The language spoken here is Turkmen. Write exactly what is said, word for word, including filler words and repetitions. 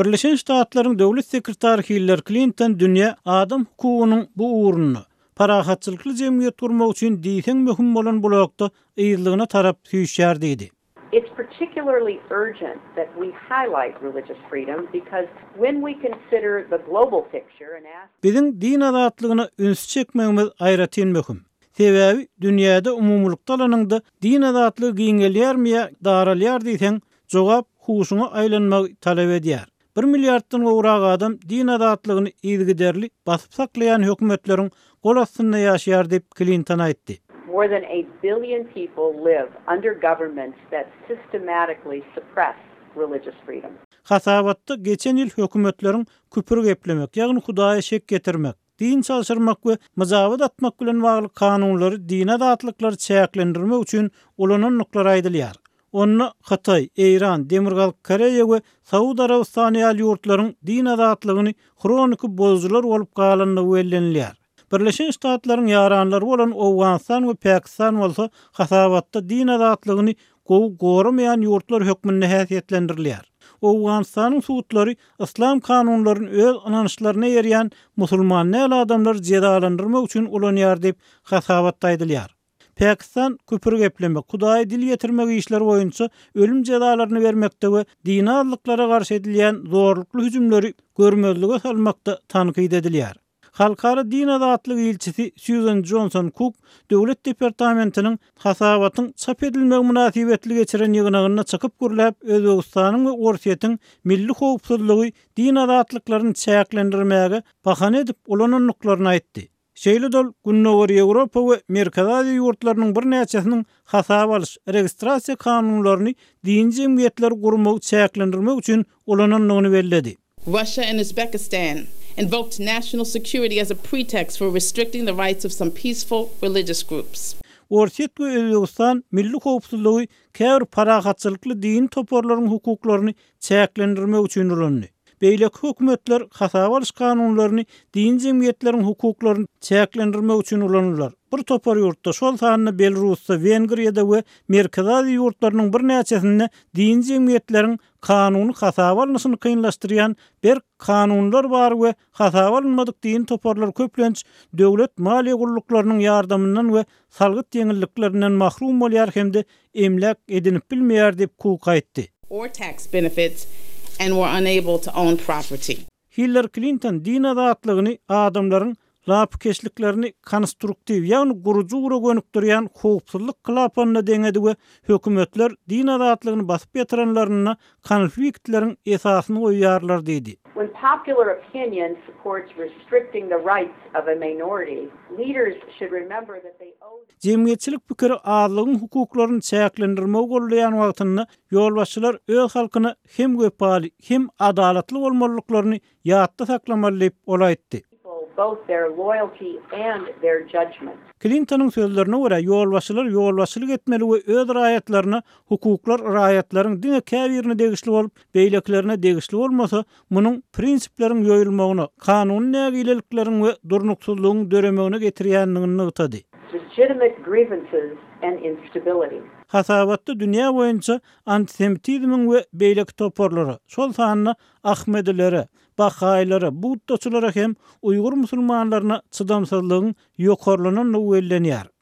Birleşen Ştatlaryň döwlet sekretary Hillary Clinton dünýä adam hukugynyň bu uğruny parahatçylykly jemgyýet gurmak üçin diýsen möhüm bolan blokda ýylygyna tarap süýşýär diýdi. It's particularly urgent that we highlight religious freedom because when we consider the global picture and ask Biziň din azatlygyny üns çekmegimiz aýratyn möhüm. Sebäbi dünýäde umumlukda alanynda din azatlygy giňelýärmi, daralýar diýsen, jogap huşuňa aýlanmak talap edýär. bir milliarddan gowrak adam din azatlygyny ýygyderli basyp saklayan hökümetleriň gol astynda ýaşaýar diýip Clinton aýtdy. More than a billion people live under governments that systematically suppress religious freedom. Hasabatda geçen ýyl hökümetleriň küpür geplemek, ýagny Hudaýa şek getirmek, din çalşyrmak we myjawat atmak bilen bagly kanunlary din azatlyklary çäklendirmek üçin ulananlyklar aýdylýar. Onna Hatay, Eýran, Demirgal Koreýa we Saudi Arabistany ýaly ýurtlaryň din azatlygyny kronik bozular bolup galanlygy bellenilýär. Birleşen Ştatlaryň ýaranlary bolan Awganistan we Pakistan bolsa hasabatda din azatlygyny gowy goramayan ýurtlar hökmünde häsiýetlendirilýär. Awganistanyň suwutlary islam kanunlaryny öz ananyşlaryna ýerýän musulman näl adamlar jedalandyrmak üçin ulanýar diýip hasabatda aýdylýar. Pakistan küpür geplemek, Hudaýa dil getirmek işleri boýunça ölüm jezalaryny bermekde we dinarlyklara garşy edilýän zorlukly hüjümleri görmezlige salmakda tanqid edilýär. Halkara din azatlygy ilçisi Susan Johnson Cook döwlet departamentiniň hasabatyň çap edilmegi münasibetli geçiren ýygynagyna çykyp gürläp Özbegistanyň we Orsiýetiň milli howpsuzlygy din azatlyklaryny çäklendirmäge bahana edip ulananlyklaryny aýtdy. Şeýle-dol Günnäwir Ýewropa we Merkez Aziýa ýurtlarynyň bir näçesiniň hasap alyş, registrasiýa kanunlaryny din jemgyýetleri gurmak, çäklendirmek üçin ulananlygyny belledi. Russia and Uzbekistan invoked national security as a pretext for restricting the rights of some peaceful religious groups. Orsiýet we Özbegistan milli howpsuzlygy käbir parahatçylykly din toporlarynyň hukuklaryny çäklendirmek üçin ulandy. Beýleki hökümetler hasap alyş kanunlaryny din jemgyýetleriň hukuklaryny çäklendirmek üçin ulanýarlar. Bir topar ýurtda şol sanyny Belarusda, Wengriýada we Merkez Aziýa ýurtlarynyň bir näçesinde din jemgyýetleriň kanuny hasap alnyşyny kynlaşdyrýan bir kanunlar bar we hasap alınmadyk din toparlar köplenç döwlet maliýe guruluklarynyň ýardamyndan we salgyt ýeňilliklerinden mahrum bolýar hemde emlak edinip bilmeýär diýip Cook aýtdy. Or tax benefits and were unable to own property. Hillary Clinton din azatlygyny adamlaryň lapkeşliklerini konstruktiv ýagny guruju gura gönükdirýän howpsuzlyk klapanyna deňedi we hökümetler din azatlygyny basyp ýetirenlerine konfliktleriň esasyny goýýarlar diýdi. When popular opinion supports restricting the rights of a minority, leaders should remember that they owe Jemgyýetçilik pikiri azlygyň hukuklaryny çäklendirmek bolýan wagtynda ýolbaşçylar öz halkyna hem göpali hem adalatly bolmalyklaryny ýatda saklamaly diýip olaýtdy. both their loyalty and their judgment. Clinton'un sözlerine göre ýolbaşçylar ýolbaşçylyk etmeli we öz raýatlaryna hukuklar raýatlaryň diňe käbirini degişli bolup, beýleklerine degişli bolmasa, munyň prinsipleriň ýoýulmagyna, kanuny nägilelikleriň we durnuksuzlygyň döremegine getirýändigini ýytady. Legitimate grievances and instability. Hasabatda dünýä boýunça antisemitizmiň we beýlek toporlary, şol sanyna Ahmedilere, Bahaýlary, Buddaçylara hem Uýgur musulmanlaryna çydamsızlygyň ýokarlanyny wellenýär.